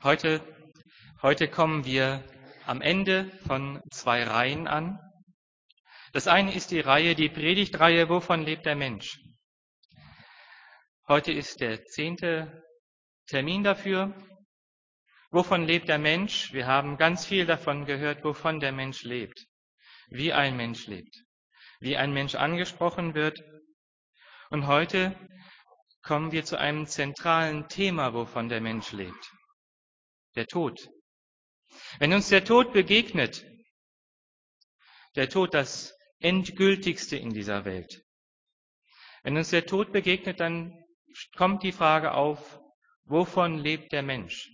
Heute kommen wir am Ende von 2 Reihen an. Das eine ist die Predigtreihe, wovon lebt der Mensch? Heute ist der 10. Termin dafür. Wovon lebt der Mensch? Wir haben ganz viel davon gehört, wovon der Mensch lebt, wie ein Mensch lebt, wie ein Mensch angesprochen wird. Und heute kommen wir zu einem zentralen Thema, wovon der Mensch lebt: der Tod. Wenn uns der Tod begegnet, der Tod das Endgültigste in dieser Welt, wenn uns der Tod begegnet, dann kommt die Frage auf, wovon lebt der Mensch?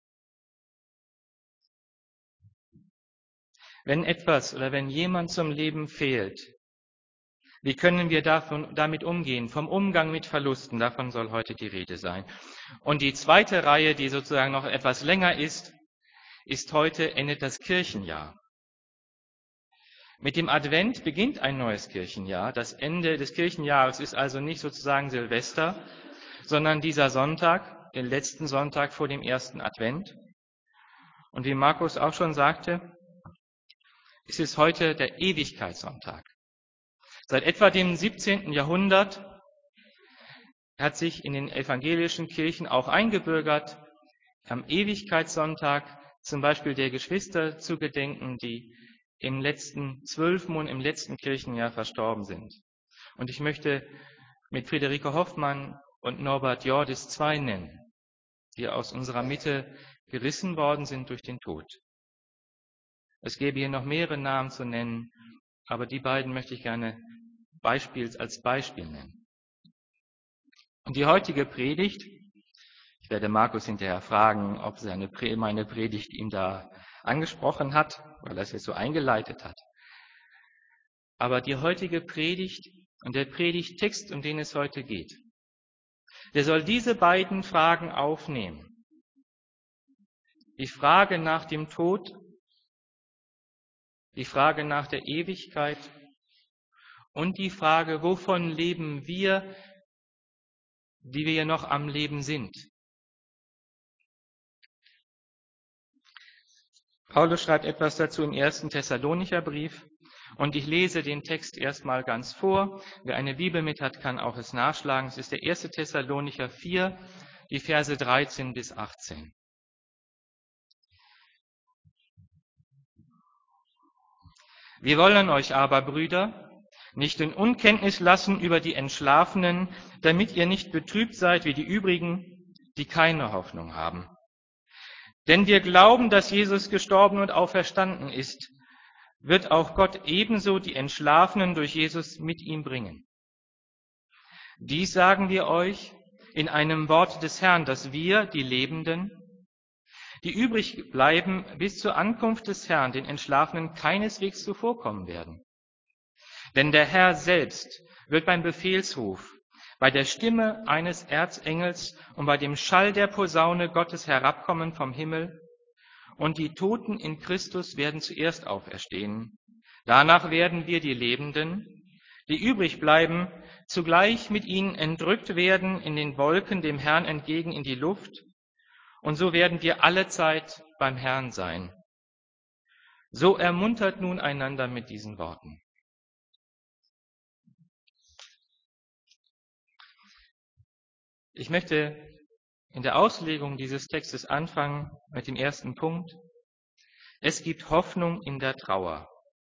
Wenn etwas oder wenn jemand zum Leben fehlt, wie können wir damit umgehen? Vom Umgang mit Verlusten, davon soll heute die Rede sein. Und die zweite Reihe, die sozusagen noch etwas länger ist heute, endet das Kirchenjahr. Mit dem Advent beginnt ein neues Kirchenjahr. Das Ende des Kirchenjahres ist also nicht sozusagen Silvester, sondern dieser Sonntag, den letzten Sonntag vor dem ersten Advent. Und wie Markus auch schon sagte, es ist heute der Ewigkeitssonntag. Seit etwa dem 17. Jahrhundert hat sich in den evangelischen Kirchen auch eingebürgert, am Ewigkeitssonntag zum Beispiel der Geschwister zu gedenken, die im letzten Kirchenjahr verstorben sind. Und ich möchte mit Friederike Hoffmann und Norbert Jordis 2 nennen, die aus unserer Mitte gerissen worden sind durch den Tod. Es gäbe hier noch mehrere Namen zu nennen, aber die beiden möchte ich gerne als Beispiel nennen. Und die heutige Predigt, ich werde Markus hinterher fragen, ob meine Predigt ihn da angesprochen hat, weil er es jetzt so eingeleitet hat. Aber die heutige Predigt und der Predigttext, um den es heute geht, der soll diese beiden Fragen aufnehmen. Die Frage nach dem Tod, die Frage nach der Ewigkeit und die Frage, wovon leben wir, die wir noch am Leben sind. Paulus schreibt etwas dazu im 1. Thessalonicher Brief und ich lese den Text erstmal ganz vor. Wer eine Bibel mit hat, kann auch es nachschlagen. Es ist der 1. Thessalonicher 4, die Verse 13 bis 18. Wir wollen euch aber, Brüder, nicht in Unkenntnis lassen über die Entschlafenen, damit ihr nicht betrübt seid wie die übrigen, die keine Hoffnung haben. Denn wir glauben, dass Jesus gestorben und auferstanden ist, wird auch Gott ebenso die Entschlafenen durch Jesus mit ihm bringen. Dies sagen wir euch in einem Wort des Herrn, dass wir, die Lebenden, die übrig bleiben bis zur Ankunft des Herrn, den Entschlafenen keineswegs zuvorkommen werden. Denn der Herr selbst wird beim Befehlsruf, bei der Stimme eines Erzengels und bei dem Schall der Posaune Gottes herabkommen vom Himmel, und die Toten in Christus werden zuerst auferstehen. Danach werden wir, die Lebenden, die übrig bleiben, zugleich mit ihnen entrückt werden in den Wolken dem Herrn entgegen in die Luft, und so werden wir allezeit beim Herrn sein. So ermuntert nun einander mit diesen Worten. Ich möchte in der Auslegung dieses Textes anfangen mit dem ersten Punkt. Es gibt Hoffnung in der Trauer.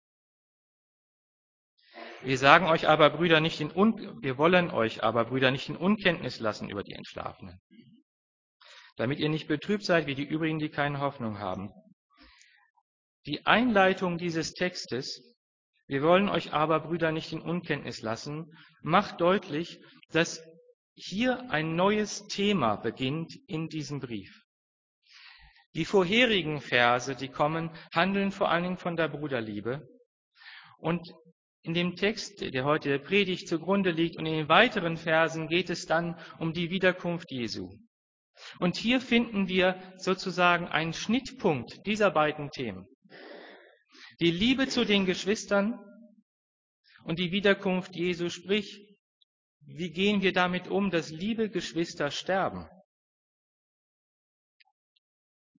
Wir wollen euch aber, Brüder, nicht in Unkenntnis lassen über die Entschlafenen, damit ihr nicht betrübt seid wie die übrigen, die keine Hoffnung haben. Die Einleitung dieses Textes, wir wollen euch aber, Brüder, nicht in Unkenntnis lassen, macht deutlich, dass hier ein neues Thema beginnt in diesem Brief. Die vorherigen Verse, die kommen, handeln vor allen Dingen von der Bruderliebe. Und in dem Text, der heute der Predigt zugrunde liegt, und in den weiteren Versen geht es dann um die Wiederkunft Jesu. Und hier finden wir sozusagen einen Schnittpunkt dieser beiden Themen. Die Liebe zu den Geschwistern und die Wiederkunft Jesu, sprich, wie gehen wir damit um, dass liebe Geschwister sterben?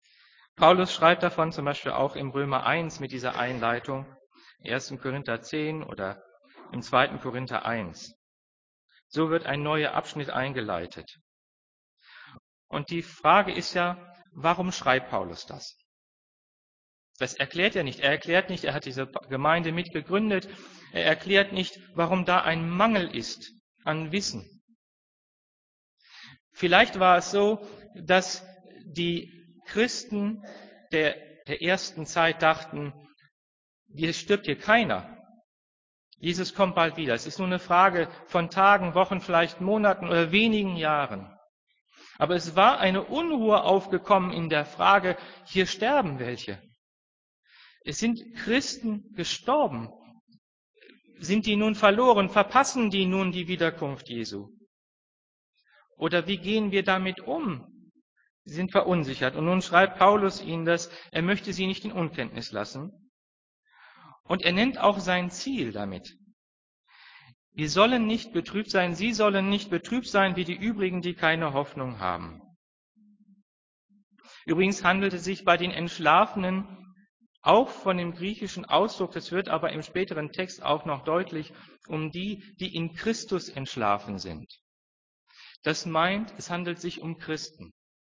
Paulus schreibt davon zum Beispiel auch im Römer 1 mit dieser Einleitung, 1. Korinther 10 oder im 2. Korinther 1. So wird ein neuer Abschnitt eingeleitet. Und die Frage ist ja, warum schreibt Paulus das? Das erklärt er nicht. Er erklärt nicht, er hat diese Gemeinde mitgegründet. Er erklärt nicht, warum da ein Mangel ist an Wissen. Vielleicht war es so, dass die Christen der ersten Zeit dachten, hier stirbt hier keiner. Jesus kommt bald wieder. Es ist nur eine Frage von Tagen, Wochen, vielleicht Monaten oder wenigen Jahren. Aber es war eine Unruhe aufgekommen in der Frage, hier sterben welche. Es sind Christen gestorben. Sind die nun verloren? Verpassen die nun die Wiederkunft Jesu? Oder wie gehen wir damit um? Sie sind verunsichert. Und nun schreibt Paulus ihnen das, er möchte sie nicht in Unkenntnis lassen. Und er nennt auch sein Ziel damit. Wir sollen nicht betrübt sein, sie sollen nicht betrübt sein wie die übrigen, die keine Hoffnung haben. Übrigens handelt es sich bei den Entschlafenen auch von dem griechischen Ausdruck, das wird aber im späteren Text auch noch deutlich, um die, die in Christus entschlafen sind. Das meint, es handelt sich um Christen.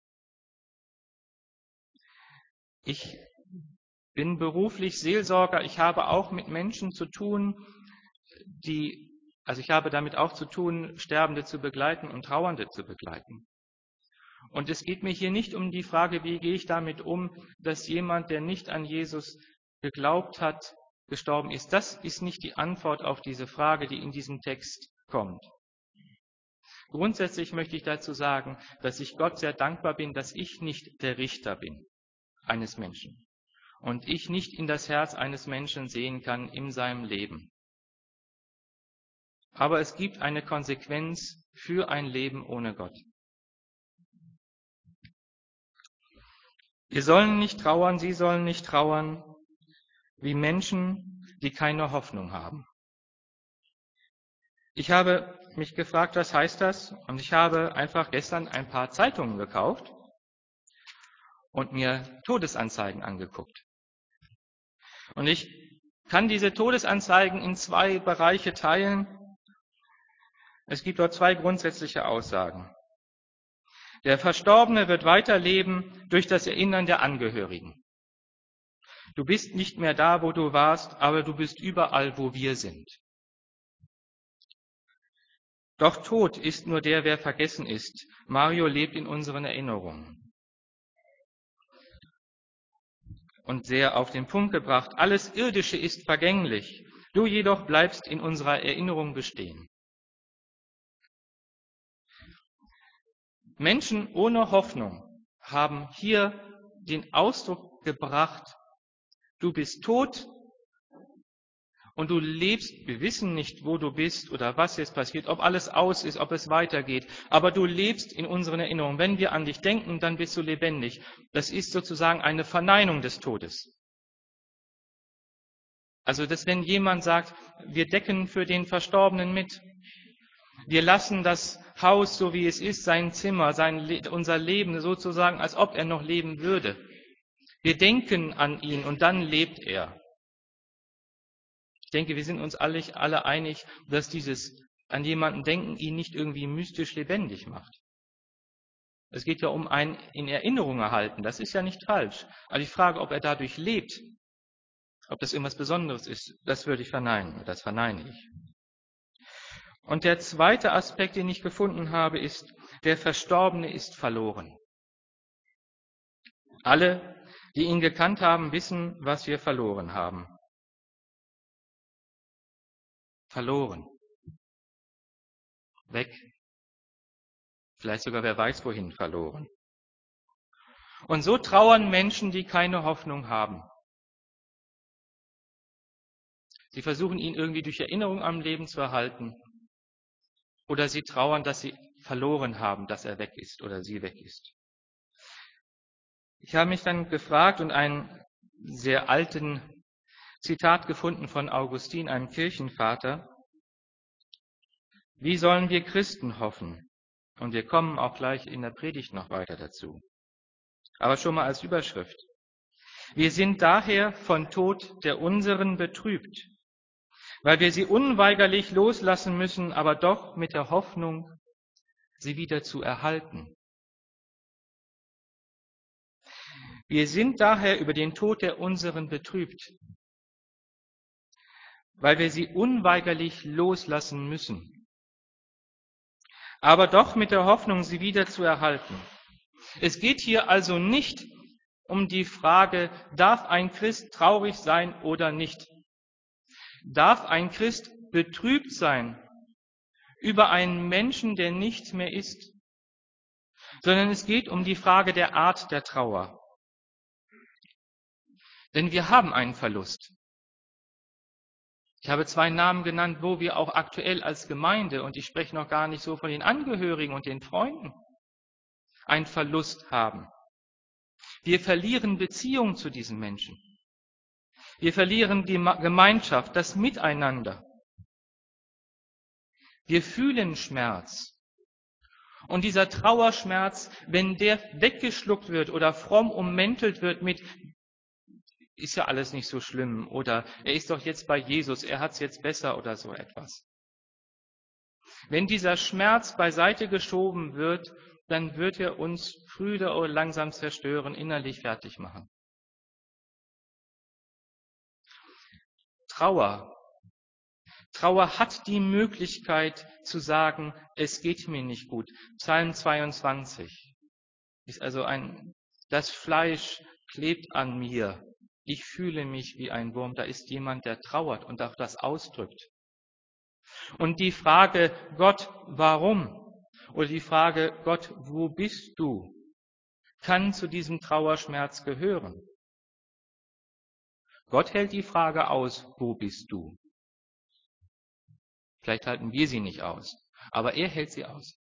Ich bin beruflich Seelsorger, ich habe auch mit Menschen zu tun, ich habe damit auch zu tun, Sterbende zu begleiten und Trauernde zu begleiten. Und es geht mir hier nicht um die Frage, wie gehe ich damit um, dass jemand, der nicht an Jesus geglaubt hat, gestorben ist. Das ist nicht die Antwort auf diese Frage, die in diesem Text kommt. Grundsätzlich möchte ich dazu sagen, dass ich Gott sehr dankbar bin, dass ich nicht der Richter bin eines Menschen und ich nicht in das Herz eines Menschen sehen kann in seinem Leben. Aber es gibt eine Konsequenz für ein Leben ohne Gott. Wir sollen nicht trauern, sie sollen nicht trauern, wie Menschen, die keine Hoffnung haben. Ich habe mich gefragt, was heißt das? Und ich habe einfach gestern ein paar Zeitungen gekauft und mir Todesanzeigen angeguckt. Und ich kann diese Todesanzeigen in zwei Bereiche teilen. Es gibt dort zwei grundsätzliche Aussagen. Der Verstorbene wird weiterleben durch das Erinnern der Angehörigen. Du bist nicht mehr da, wo du warst, aber du bist überall, wo wir sind. Doch tot ist nur der, wer vergessen ist. Mario lebt in unseren Erinnerungen. Und sehr auf den Punkt gebracht, alles Irdische ist vergänglich, du jedoch bleibst in unserer Erinnerung bestehen. Menschen ohne Hoffnung haben hier den Ausdruck gebracht, du bist tot und du lebst, wir wissen nicht, wo du bist oder was jetzt passiert, ob alles aus ist, ob es weitergeht, aber du lebst in unseren Erinnerungen. Wenn wir an dich denken, dann bist du lebendig. Das ist sozusagen eine Verneinung des Todes. Also, dass wenn jemand sagt, wir decken für den Verstorbenen mit, wir lassen das Haus, so wie es ist, sein Zimmer, unser Leben sozusagen, als ob er noch leben würde. Wir denken an ihn und dann lebt er. Ich denke, wir sind uns alle einig, dass dieses an jemanden denken ihn nicht irgendwie mystisch lebendig macht. Es geht ja um ein in Erinnerung erhalten. Das ist ja nicht falsch. Aber die Frage, ob er dadurch lebt, ob das irgendwas Besonderes ist, das würde ich verneinen. Das verneine ich. Und der zweite Aspekt, den ich gefunden habe, ist, der Verstorbene ist verloren. Alle, die ihn gekannt haben, wissen, was wir verloren haben. Verloren. Weg. Vielleicht sogar wer weiß wohin verloren. Und so trauern Menschen, die keine Hoffnung haben. Sie versuchen ihn irgendwie durch Erinnerung am Leben zu erhalten. Oder sie trauern, dass sie verloren haben, dass er weg ist oder sie weg ist. Ich habe mich dann gefragt und einen sehr alten Zitat gefunden von Augustin, einem Kirchenvater. Wie sollen wir Christen hoffen? Und wir kommen auch gleich in der Predigt noch weiter dazu. Aber schon mal als Überschrift. Wir sind daher von Tod der unseren betrübt, weil wir sie unweigerlich loslassen müssen, aber doch mit der Hoffnung, sie wieder zu erhalten. Wir sind daher über den Tod der unseren betrübt, weil wir sie unweigerlich loslassen müssen, aber doch mit der Hoffnung, sie wieder zu erhalten. Es geht hier also nicht um die Frage, darf ein Christ traurig sein oder nicht? Darf ein Christ betrübt sein über einen Menschen, der nicht mehr ist? Sondern es geht um die Frage der Art der Trauer. Denn wir haben einen Verlust. Ich habe 2 Namen genannt, wo wir auch aktuell als Gemeinde, und ich spreche noch gar nicht so von den Angehörigen und den Freunden, einen Verlust haben. Wir verlieren Beziehung zu diesen Menschen. Wir verlieren die Gemeinschaft, das Miteinander. Wir fühlen Schmerz. Und dieser Trauerschmerz, wenn der weggeschluckt wird oder fromm ummäntelt wird mit, ist ja alles nicht so schlimm oder er ist doch jetzt bei Jesus, er hat es jetzt besser oder so etwas. Wenn dieser Schmerz beiseite geschoben wird, dann wird er uns früher oder langsam zerstören, innerlich fertig machen. Trauer hat die Möglichkeit zu sagen, es geht mir nicht gut. Psalm 22 ist also das Fleisch klebt an mir. Ich fühle mich wie ein Wurm. Da ist jemand, der trauert und auch das ausdrückt. Und die Frage, Gott, warum? Oder die Frage, Gott, wo bist du? Kann zu diesem Trauerschmerz gehören. Gott hält die Frage aus, wo bist du? Vielleicht halten wir sie nicht aus, aber er hält sie aus.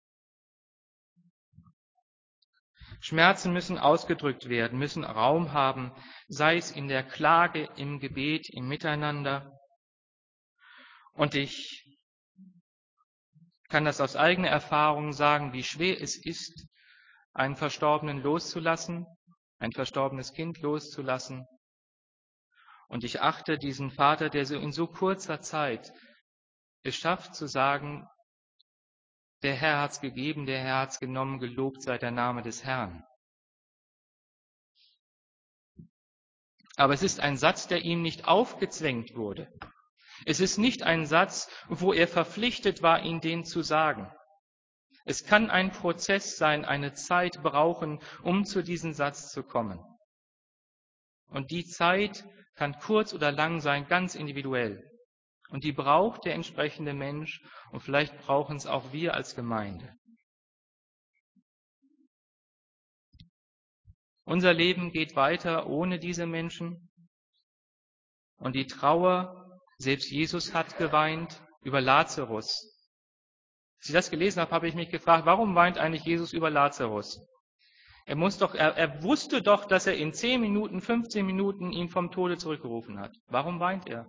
Schmerzen müssen ausgedrückt werden, müssen Raum haben, sei es in der Klage, im Gebet, im Miteinander. Und ich kann das aus eigener Erfahrung sagen, wie schwer es ist, einen Verstorbenen loszulassen, ein verstorbenes Kind loszulassen. Und ich achte diesen Vater, der so in so kurzer Zeit es schafft zu sagen, der Herr hat's gegeben, der Herr hat's genommen, gelobt sei der Name des Herrn. Aber es ist ein Satz, der ihm nicht aufgezwängt wurde. Es ist nicht ein Satz, wo er verpflichtet war, ihn den zu sagen. Es kann ein Prozess sein, eine Zeit brauchen, um zu diesem Satz zu kommen. Und die Zeit kann kurz oder lang sein, ganz individuell. Und die braucht der entsprechende Mensch und vielleicht brauchen es auch wir als Gemeinde. Unser Leben geht weiter ohne diese Menschen. Und die Trauer, selbst Jesus hat geweint über Lazarus. Als ich das gelesen habe, habe ich mich gefragt, warum weint eigentlich Jesus über Lazarus? Er wusste doch, dass er in 10 Minuten, 15 Minuten ihn vom Tode zurückgerufen hat. Warum weint er?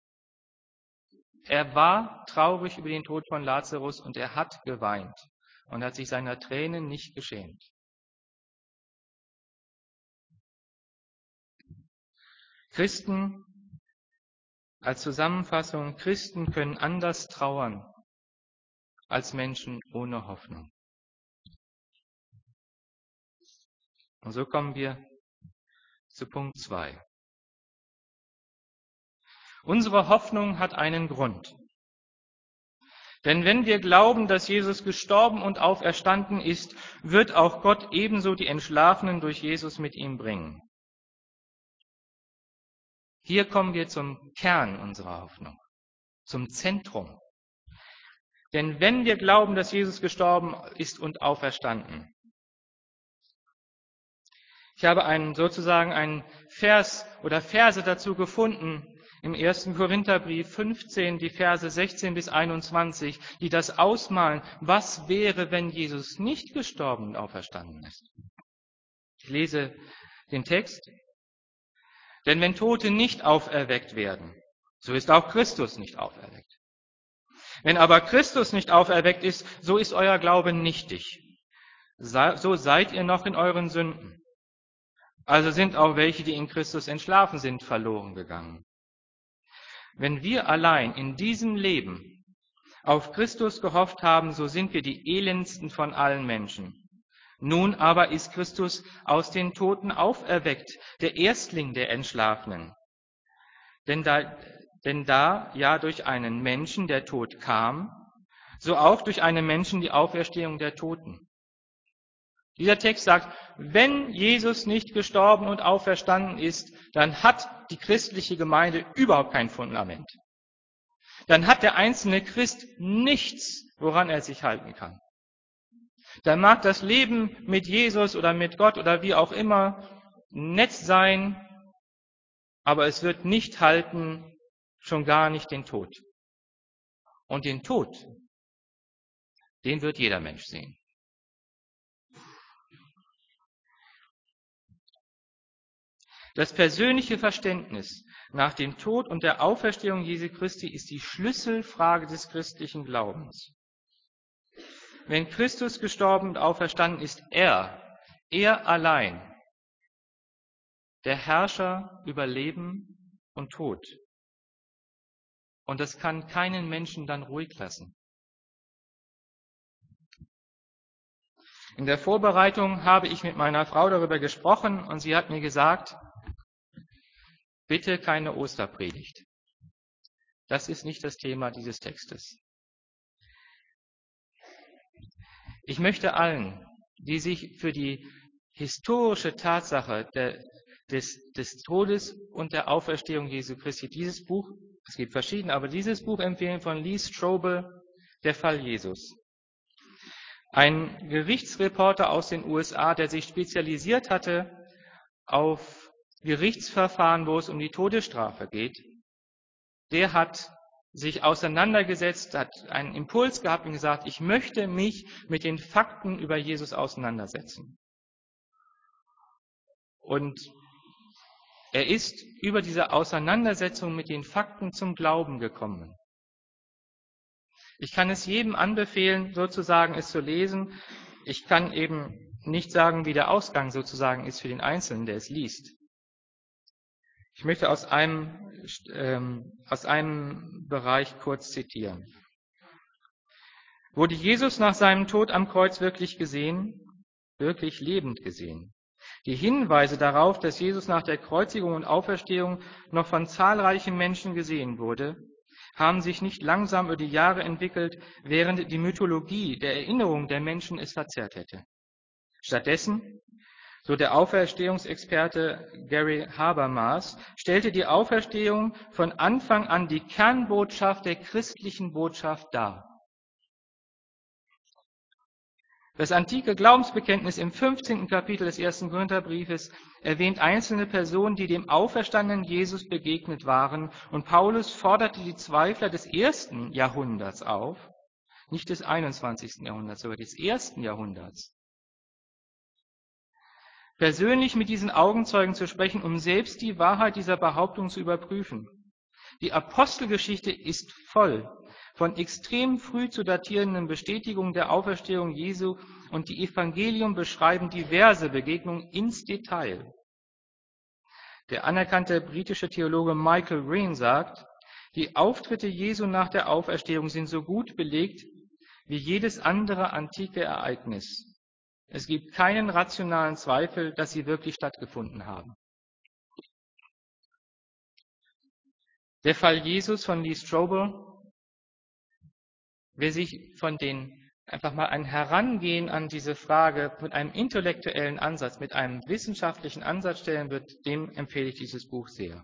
Er war traurig über den Tod von Lazarus und er hat geweint und hat sich seiner Tränen nicht geschämt. Christen, als Zusammenfassung, Christen können anders trauern als Menschen ohne Hoffnung. Und so kommen wir zu Punkt 2. Unsere Hoffnung hat einen Grund. Denn wenn wir glauben, dass Jesus gestorben und auferstanden ist, wird auch Gott ebenso die Entschlafenen durch Jesus mit ihm bringen. Hier kommen wir zum Kern unserer Hoffnung, zum Zentrum. Denn wenn wir glauben, dass Jesus gestorben ist und auferstanden, ich habe einen Vers oder Verse dazu gefunden im 1. Korintherbrief 15, die Verse 16 bis 21, die das ausmalen, was wäre, wenn Jesus nicht gestorben und auferstanden ist. Ich lese den Text. Denn wenn Tote nicht auferweckt werden, so ist auch Christus nicht auferweckt. Wenn aber Christus nicht auferweckt ist, so ist euer Glaube nichtig. So seid ihr noch in euren Sünden. Also sind auch welche, die in Christus entschlafen sind, verloren gegangen. Wenn wir allein in diesem Leben auf Christus gehofft haben, so sind wir die elendsten von allen Menschen. Nun aber ist Christus aus den Toten auferweckt, der Erstling der Entschlafenen. Denn da ja durch einen Menschen der Tod kam, so auch durch einen Menschen die Auferstehung der Toten. Dieser Text sagt, wenn Jesus nicht gestorben und auferstanden ist, dann hat die christliche Gemeinde überhaupt kein Fundament. Dann hat der einzelne Christ nichts, woran er sich halten kann. Dann mag das Leben mit Jesus oder mit Gott oder wie auch immer nett sein, aber es wird nicht halten, schon gar nicht den Tod. Und den Tod, den wird jeder Mensch sehen. Das persönliche Verständnis nach dem Tod und der Auferstehung Jesu Christi ist die Schlüsselfrage des christlichen Glaubens. Wenn Christus gestorben und auferstanden ist, er allein, der Herrscher über Leben und Tod. Und das kann keinen Menschen dann ruhig lassen. In der Vorbereitung habe ich mit meiner Frau darüber gesprochen und sie hat mir gesagt, bitte keine Osterpredigt. Das ist nicht das Thema dieses Textes. Ich möchte allen, die sich für die historische Tatsache des Todes und der Auferstehung Jesu Christi dieses Buch, es gibt verschiedene, aber dieses Buch empfehlen von Lee Strobel, Der Fall Jesus. Ein Gerichtsreporter aus den USA, der sich spezialisiert hatte auf Gerichtsverfahren, wo es um die Todesstrafe geht, der hat sich auseinandergesetzt, hat einen Impuls gehabt und gesagt, ich möchte mich mit den Fakten über Jesus auseinandersetzen. Und er ist über diese Auseinandersetzung mit den Fakten zum Glauben gekommen. Ich kann es jedem anbefehlen, sozusagen es zu lesen. Ich kann eben nicht sagen, wie der Ausgang sozusagen ist für den Einzelnen, der es liest. Ich möchte aus einem Bereich kurz zitieren. Wurde Jesus nach seinem Tod am Kreuz wirklich gesehen? Wirklich lebend gesehen? Die Hinweise darauf, dass Jesus nach der Kreuzigung und Auferstehung noch von zahlreichen Menschen gesehen wurde, haben sich nicht langsam über die Jahre entwickelt, während die Mythologie der Erinnerung der Menschen es verzerrt hätte. Stattdessen, so der Auferstehungsexperte Gary Habermas, stellte die Auferstehung von Anfang an die Kernbotschaft der christlichen Botschaft dar. Das antike Glaubensbekenntnis im 15. Kapitel des 1. Korintherbriefes erwähnt einzelne Personen, die dem auferstandenen Jesus begegnet waren, und Paulus forderte die Zweifler des 1. Jahrhunderts auf, nicht des 21. Jahrhunderts, sondern des 1. Jahrhunderts, persönlich mit diesen Augenzeugen zu sprechen, um selbst die Wahrheit dieser Behauptung zu überprüfen. Die Apostelgeschichte ist voll von extrem früh zu datierenden Bestätigungen der Auferstehung Jesu und die Evangelien beschreiben diverse Begegnungen ins Detail. Der anerkannte britische Theologe Michael Green sagt, die Auftritte Jesu nach der Auferstehung sind so gut belegt wie jedes andere antike Ereignis. Es gibt keinen rationalen Zweifel, dass sie wirklich stattgefunden haben. Der Fall Jesus von Lee Strobel, wer sich einfach mal ein Herangehen an diese Frage mit einem intellektuellen Ansatz, mit einem wissenschaftlichen Ansatz stellen wird, dem empfehle ich dieses Buch sehr.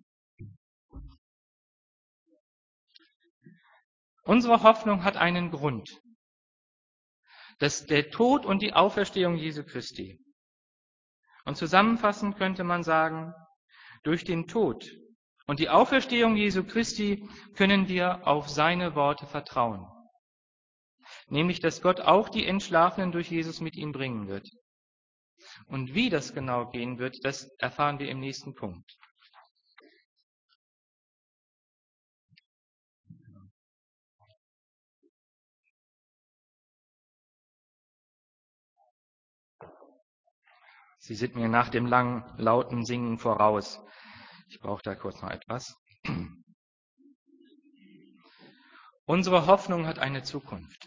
Unsere Hoffnung hat einen Grund. Das der Tod und die Auferstehung Jesu Christi. Und zusammenfassend könnte man sagen, durch den Tod und die Auferstehung Jesu Christi können wir auf seine Worte vertrauen. Nämlich, dass Gott auch die Entschlafenen durch Jesus mit ihm bringen wird. Und wie das genau gehen wird, das erfahren wir im nächsten Punkt. Sie sind mir nach dem langen, lauten Singen voraus. Ich brauche da kurz noch etwas. Unsere Hoffnung hat eine Zukunft.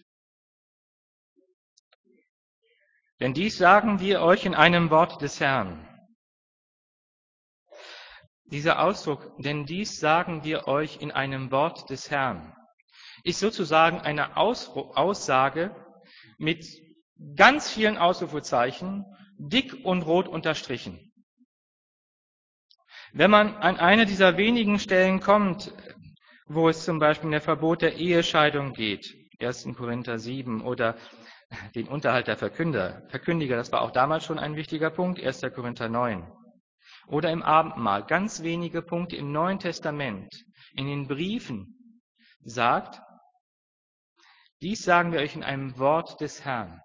Denn dies sagen wir euch in einem Wort des Herrn. Dieser Ausdruck, denn dies sagen wir euch in einem Wort des Herrn, ist sozusagen eine Aussage mit ganz vielen Ausrufezeichen, dick und rot unterstrichen. Wenn man an eine dieser wenigen Stellen kommt, wo es zum Beispiel in der Verbot der Ehescheidung geht, 1. Korinther 7, oder den Unterhalt der Verkündiger, das war auch damals schon ein wichtiger Punkt, 1. Korinther 9. Oder im Abendmahl, ganz wenige Punkte im Neuen Testament, in den Briefen, sagt, dies sagen wir euch in einem Wort des Herrn.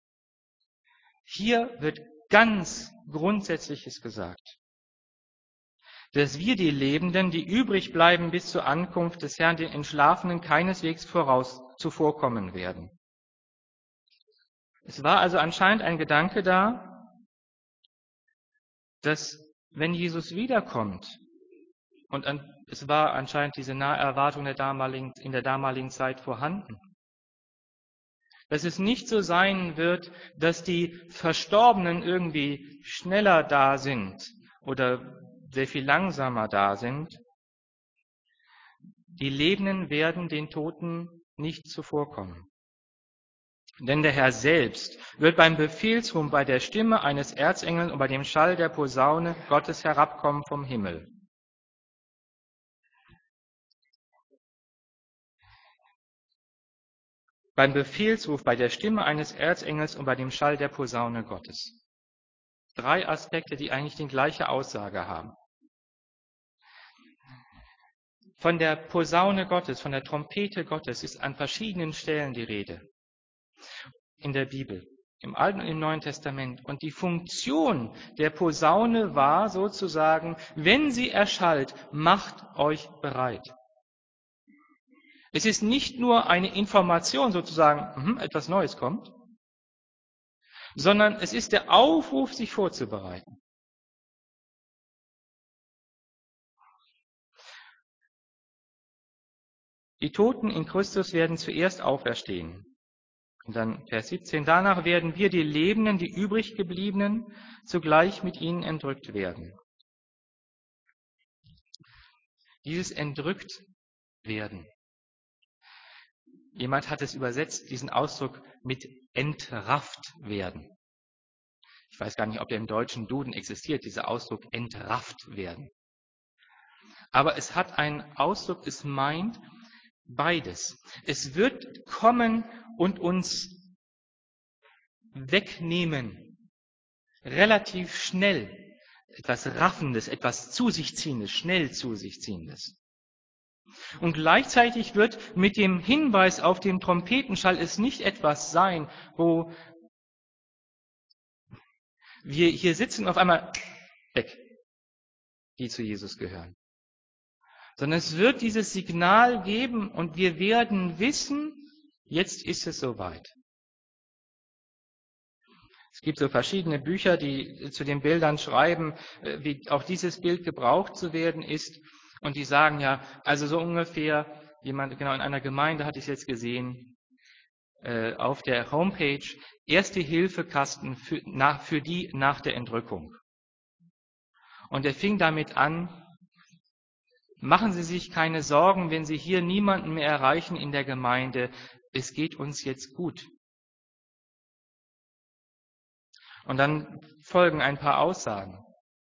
Hier wird ganz Grundsätzliches gesagt, dass wir die Lebenden, die übrig bleiben bis zur Ankunft des Herrn, den Entschlafenen keineswegs zuvorkommen werden. Es war also anscheinend ein Gedanke da, dass wenn Jesus wiederkommt, und es war anscheinend diese nahe Erwartung in der damaligen Zeit vorhanden, dass es nicht so sein wird, dass die Verstorbenen irgendwie schneller da sind oder sehr viel langsamer da sind. Die Lebenden werden den Toten nicht zuvorkommen. Denn der Herr selbst wird beim Befehlsruf, bei der Stimme eines Erzengels und bei dem Schall der Posaune Gottes herabkommen vom Himmel. Beim Befehlsruf, bei der Stimme eines Erzengels und bei dem Schall der Posaune Gottes. 3 Aspekte, die eigentlich die gleiche Aussage haben. Von der Posaune Gottes, von der Trompete Gottes ist an verschiedenen Stellen die Rede in der Bibel, im Alten und im Neuen Testament. Und die Funktion der Posaune war sozusagen, wenn sie erschallt, macht euch bereit. Es ist nicht nur eine Information sozusagen, etwas Neues kommt, sondern es ist der Aufruf, sich vorzubereiten. Die Toten in Christus werden zuerst auferstehen. Und dann Vers 17, danach werden wir, die Lebenden, die übrig gebliebenen, zugleich mit ihnen entrückt werden. Dieses entrückt werden. Jemand hat es übersetzt, diesen Ausdruck mit entrafft werden. Ich weiß gar nicht, ob der im deutschen Duden existiert, dieser Ausdruck entrafft werden. Aber es hat einen Ausdruck, es meint beides. Es wird kommen und uns wegnehmen. Relativ schnell. Etwas Raffendes, etwas zu sich Ziehendes, schnell zu sich Ziehendes. Und gleichzeitig wird mit dem Hinweis auf den Trompetenschall es nicht etwas sein, wo wir hier sitzen und auf einmal weg, die zu Jesus gehören. Sondern es wird dieses Signal geben und wir werden wissen, jetzt ist es soweit. Es gibt so verschiedene Bücher, die zu den Bildern schreiben, wie auch dieses Bild gebraucht zu werden ist. Und die sagen ja, also so ungefähr, jemand, genau in einer Gemeinde hatte ich es jetzt gesehen, auf der Homepage, Erste-Hilfe-Kasten für die nach der Entrückung. Und er fing damit an, machen Sie sich keine Sorgen, wenn Sie hier niemanden mehr erreichen in der Gemeinde, es geht uns jetzt gut. Und dann folgen ein paar Aussagen.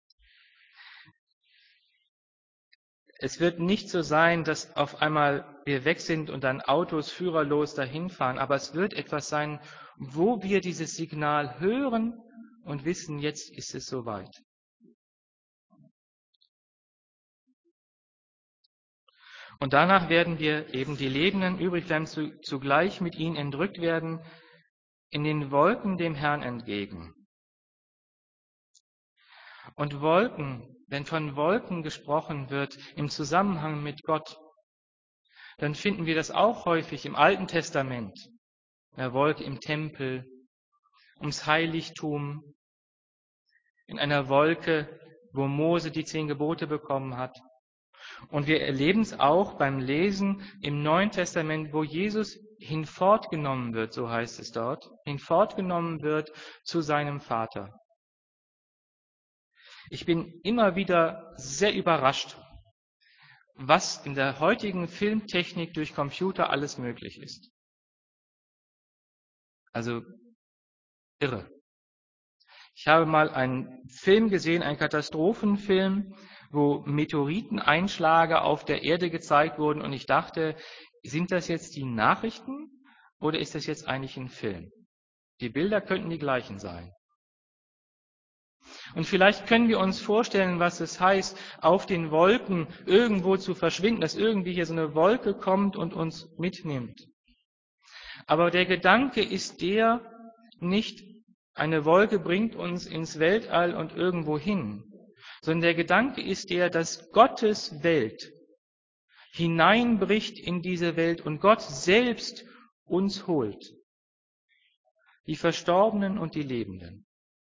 Es wird nicht so sein, dass auf einmal wir weg sind und dann Autos führerlos dahin fahren, aber es wird etwas sein, wo wir dieses Signal hören und wissen, jetzt ist es soweit. Und danach werden wir eben die Lebenden übrig bleiben, zugleich mit ihnen entrückt werden, in den Wolken dem Herrn entgegen. Und Wolken, wenn von Wolken gesprochen wird im Zusammenhang mit Gott, dann finden wir das auch häufig im Alten Testament. Eine Wolke im Tempel, ums Heiligtum. in einer Wolke, wo Mose die 10 Gebote bekommen hat. Und wir erleben es auch beim Lesen im Neuen Testament, wo Jesus hinfortgenommen wird, so heißt es dort, hinfortgenommen wird zu seinem Vater. Ich bin immer wieder sehr überrascht, was in der heutigen Filmtechnik durch Computer alles möglich ist. Also irre. Ich habe mal einen Film gesehen, einen Katastrophenfilm, wo Meteoriteneinschläge auf der Erde gezeigt wurden und ich dachte, sind das jetzt die Nachrichten oder ist das jetzt eigentlich ein Film? Die Bilder könnten die gleichen sein. Und vielleicht können wir uns vorstellen, was es heißt, auf den Wolken irgendwo zu verschwinden, dass irgendwie hier so eine Wolke kommt und uns mitnimmt. Aber der Gedanke ist der, nicht eine Wolke bringt uns ins Weltall und irgendwo hin, sondern der Gedanke ist der, dass Gottes Welt hineinbricht in diese Welt und Gott selbst uns holt. Die Verstorbenen und die Lebenden.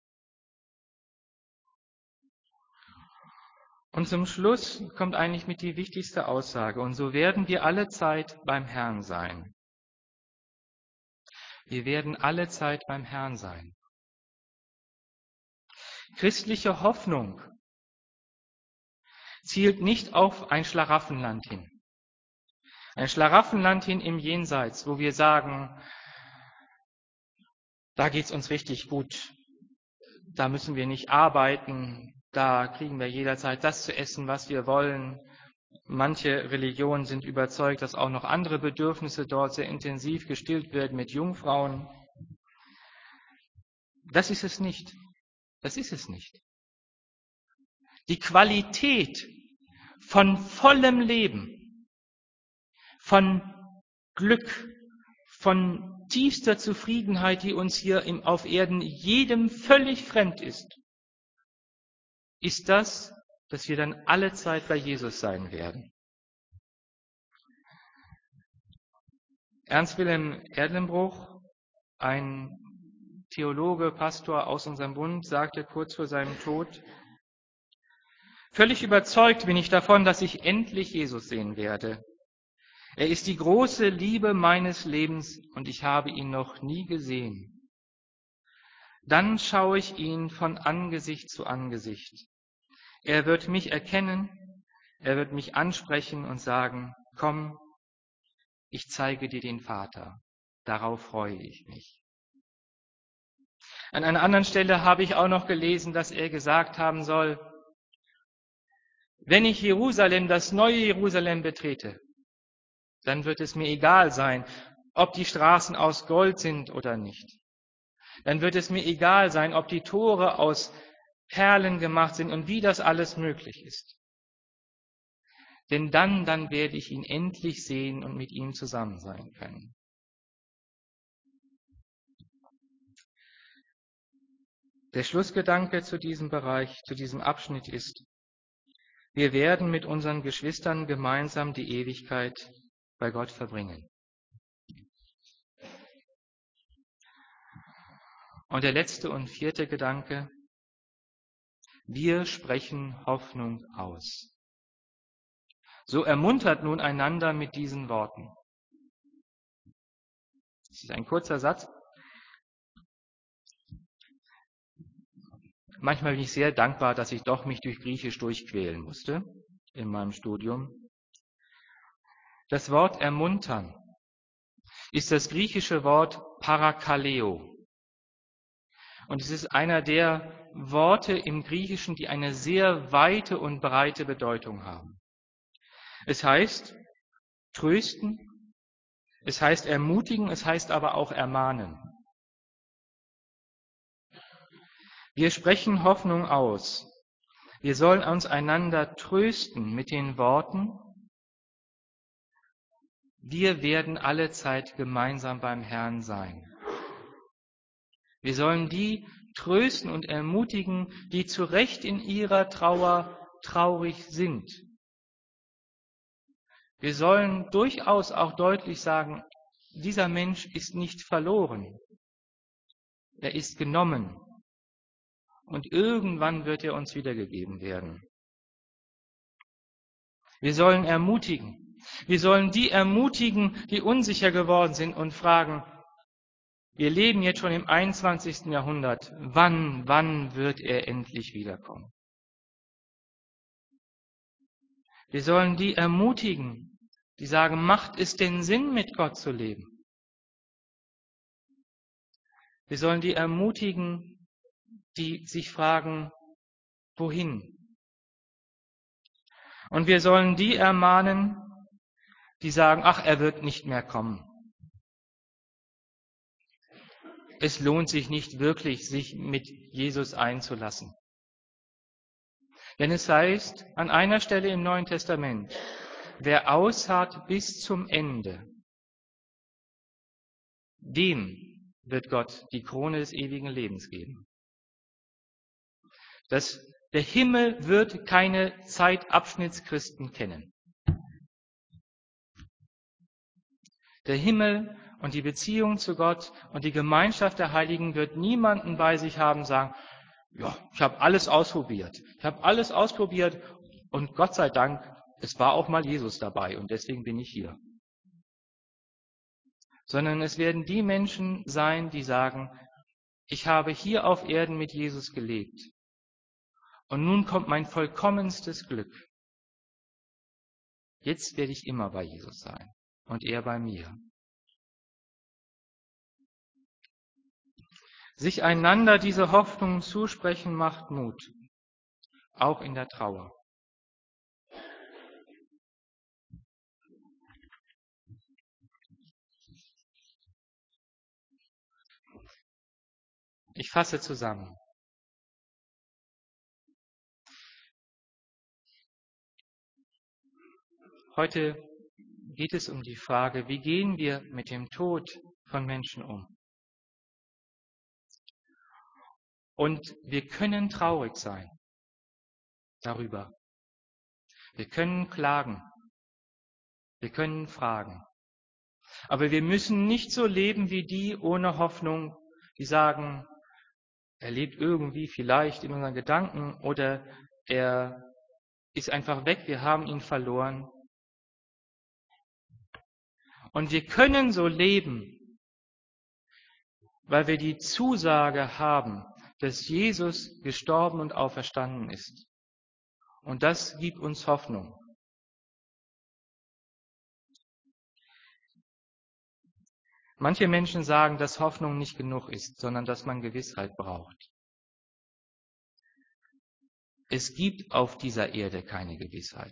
Und zum Schluss kommt eigentlich mit die wichtigste Aussage. Und so werden wir alle Zeit beim Herrn sein. Wir werden alle Zeit beim Herrn sein. Christliche Hoffnung zielt nicht auf ein Schlaraffenland hin. Ein Schlaraffenland hin im Jenseits, wo wir sagen, da geht's uns richtig gut. Da müssen wir nicht arbeiten. Da kriegen wir jederzeit das zu essen, was wir wollen. Manche Religionen sind überzeugt, dass auch noch andere Bedürfnisse dort sehr intensiv gestillt werden mit Jungfrauen. Das ist es nicht. Das ist es nicht. Die Qualität von vollem Leben, von Glück, von tiefster Zufriedenheit, die uns hier auf Erden jedem völlig fremd ist das, dass wir dann alle Zeit bei Jesus sein werden. Ernst Wilhelm Erlenbruch, ein Theologe, Pastor aus unserem Bund, sagte kurz vor seinem Tod, völlig überzeugt bin ich davon, dass ich endlich Jesus sehen werde. Er ist die große Liebe meines Lebens und ich habe ihn noch nie gesehen. Dann schaue ich ihn von Angesicht zu Angesicht. Er wird mich erkennen, er wird mich ansprechen und sagen, komm, ich zeige dir den Vater. Darauf freue ich mich. An einer anderen Stelle habe ich auch noch gelesen, dass er gesagt haben soll, wenn ich Jerusalem, das neue Jerusalem betrete, dann wird es mir egal sein, ob die Straßen aus Gold sind oder nicht. Dann wird es mir egal sein, ob die Tore aus Perlen gemacht sind und wie das alles möglich ist. Denn dann werde ich ihn endlich sehen und mit ihm zusammen sein können. Der Schlussgedanke zu diesem Bereich, zu diesem Abschnitt ist, wir werden mit unseren Geschwistern gemeinsam die Ewigkeit bei Gott verbringen. Und der letzte und vierte Gedanke, wir sprechen Hoffnung aus. So ermuntert nun einander mit diesen Worten. Das ist ein kurzer Satz. Manchmal bin ich sehr dankbar, dass ich doch mich durch Griechisch durchquälen musste in meinem Studium. Das Wort ermuntern ist das griechische Wort parakaleo. Und es ist einer der Worte im Griechischen, die eine sehr weite und breite Bedeutung haben. Es heißt trösten, es heißt ermutigen, es heißt aber auch ermahnen. Wir sprechen Hoffnung aus. Wir sollen uns einander trösten mit den Worten, wir werden alle Zeit gemeinsam beim Herrn sein. Wir sollen die trösten und ermutigen, die zu Recht in ihrer Trauer traurig sind. Wir sollen durchaus auch deutlich sagen, dieser Mensch ist nicht verloren. Er ist genommen. und irgendwann wird er uns wiedergegeben werden. Wir sollen ermutigen. Wir sollen die ermutigen, die unsicher geworden sind und fragen, wir leben jetzt schon im 21. Jahrhundert, wann wird er endlich wiederkommen? Wir sollen die ermutigen, die sagen, macht es denn Sinn, mit Gott zu leben? Wir sollen die ermutigen, die sich fragen, wohin? Und wir sollen die ermahnen, die sagen, ach, er wird nicht mehr kommen. Es lohnt sich nicht wirklich, sich mit Jesus einzulassen. Denn es heißt an einer Stelle im Neuen Testament, wer ausharrt bis zum Ende, dem wird Gott die Krone des ewigen Lebens geben. Der Himmel wird keine Zeitabschnittschristen kennen. Der Himmel und die Beziehung zu Gott und die Gemeinschaft der Heiligen wird niemanden bei sich haben, sagen, ja, ich habe alles ausprobiert. Und Gott sei Dank, es war auch mal Jesus dabei und deswegen bin ich hier. Sondern es werden die Menschen sein, die sagen, ich habe hier auf Erden mit Jesus gelebt und nun kommt mein vollkommenstes Glück. Jetzt werde ich immer bei Jesus sein und er bei mir. Sich einander diese Hoffnung zusprechen macht Mut, auch in der Trauer. Ich fasse zusammen. Heute geht es um die Frage, wie gehen wir mit dem Tod von Menschen um? Und wir können traurig sein darüber. Wir können klagen. Wir können fragen. Aber wir müssen nicht so leben wie die ohne Hoffnung, die sagen, er lebt irgendwie vielleicht in unseren Gedanken oder er ist einfach weg, wir haben ihn verloren. Und wir können so leben, weil wir die Zusage haben, dass Jesus gestorben und auferstanden ist. Und das gibt uns Hoffnung. Manche Menschen sagen, dass Hoffnung nicht genug ist, sondern dass man Gewissheit braucht. Es gibt auf dieser Erde keine Gewissheit.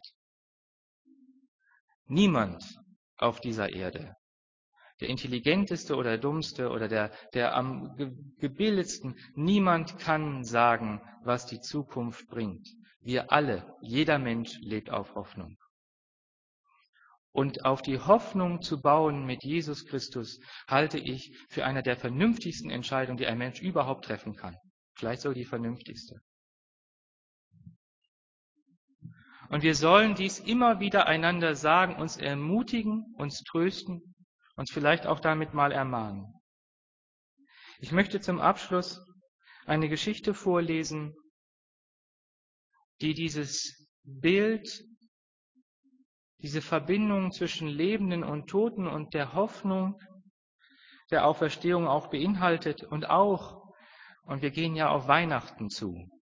Niemand auf dieser Erde, der intelligenteste oder dummste oder der am gebildetsten, niemand kann sagen, was die Zukunft bringt. Wir alle, jeder Mensch lebt auf Hoffnung. Und auf die Hoffnung zu bauen mit Jesus Christus halte ich für eine der vernünftigsten Entscheidungen, die ein Mensch überhaupt treffen kann. Vielleicht sogar die vernünftigste. Und wir sollen dies immer wieder einander sagen, uns ermutigen, uns trösten, uns vielleicht auch damit mal ermahnen. Ich möchte zum Abschluss eine Geschichte vorlesen, die dieses Bild, diese Verbindung zwischen Lebenden und Toten und der Hoffnung der Auferstehung auch beinhaltet und wir gehen ja auf Weihnachten zu,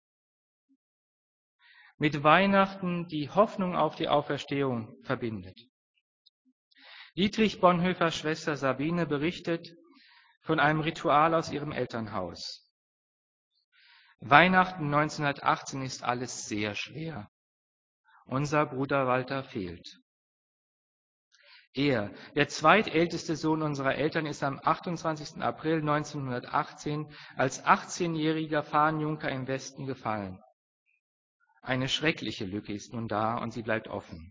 mit Weihnachten die Hoffnung auf die Auferstehung verbindet. Dietrich Bonhoeffers Schwester Sabine berichtet von einem Ritual aus ihrem Elternhaus. Weihnachten 1918 ist alles sehr schwer. Unser Bruder Walter fehlt. Er, der zweitälteste Sohn unserer Eltern, ist am 28. April 1918 als 18-jähriger Fahnenjunker im Westen gefallen. Eine schreckliche Lücke ist nun da und sie bleibt offen.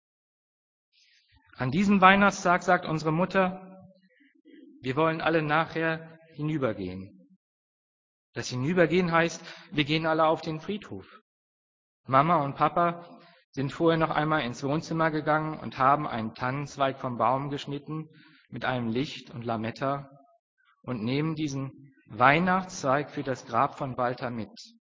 An diesem Weihnachtstag sagt unsere Mutter, wir wollen alle nachher hinübergehen. Das Hinübergehen heißt, wir gehen alle auf den Friedhof. Mama und Papa sind vorher noch einmal ins Wohnzimmer gegangen und haben einen Tannenzweig vom Baum geschnitten mit einem Licht und Lametta und nehmen diesen Weihnachtszweig für das Grab von Walter Mitt.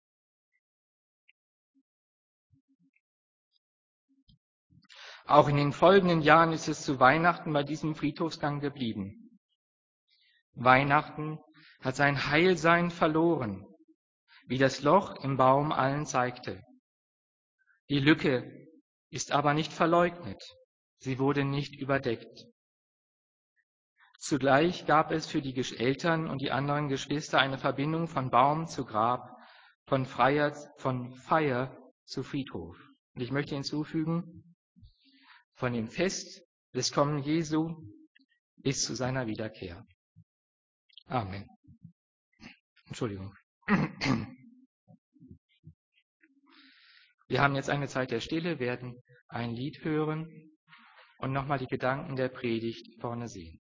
Auch in den folgenden Jahren ist es zu Weihnachten bei diesem Friedhofsgang geblieben. Weihnachten hat sein Heilsein verloren, wie das Loch im Baum allen zeigte. Die Lücke ist aber nicht verleugnet, sie wurde nicht überdeckt. Zugleich gab es für die Eltern und die anderen Geschwister eine Verbindung von Baum zu Grab, von Feier zu Friedhof. Und ich möchte hinzufügen, von dem Fest des Kommen Jesu bis zu seiner Wiederkehr. Amen. Entschuldigung. Wir haben jetzt eine Zeit der Stille, werden ein Lied hören und nochmal die Gedanken der Predigt vorne sehen.